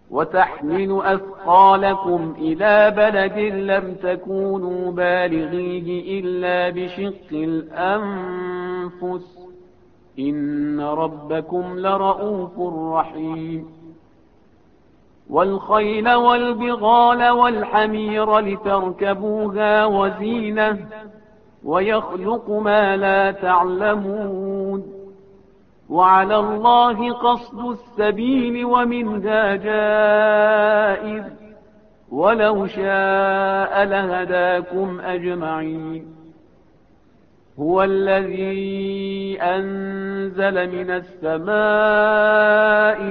وتحمل أثقالكم إلى بلد لم تكونوا بالغيه إلا بشق الأنفس إن ربكم لرؤوف رحيم والخيل والبغال والحمير لتركبوها وزينة ويخلق ما لا تعلمون وعلى الله قصد السبيل ومنها جائر ولو شاء لهداكم أجمعين هو الذي أنزل من السماء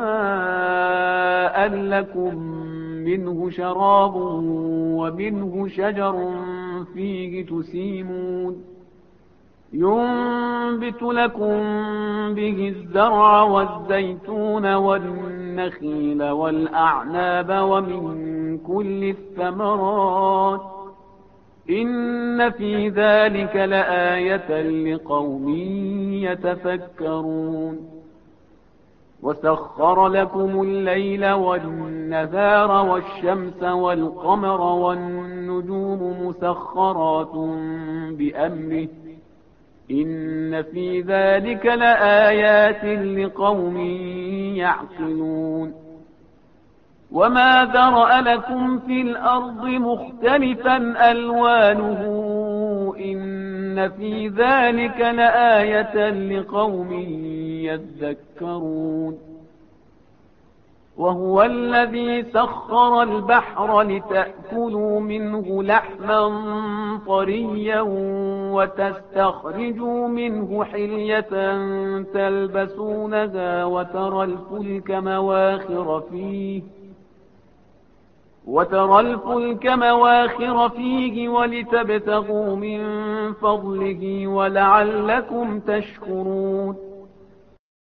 ماء لكم منه شراب ومنه شجر فيه تسيمون ينبت لكم به الزرع والزيتون والنخيل والأعناب ومن كل الثمرات إن في ذلك لآية لقوم يتفكرون وسخر لكم الليل والنهار والشمس والقمر والنجوم مسخرات بأمره إن في ذلك لآيات لقوم يعقلون وما ذرأ لكم في الأرض مختلفا ألوانه إن في ذلك لآية لقوم يذكرون وهو الذي سخر البحر لتأكلوا منه لحما طريا وتستخرجوا منه حلية تلبسونها وترى الفلك مواخر فيه ولتبتغوا من فضله ولعلكم تشكرون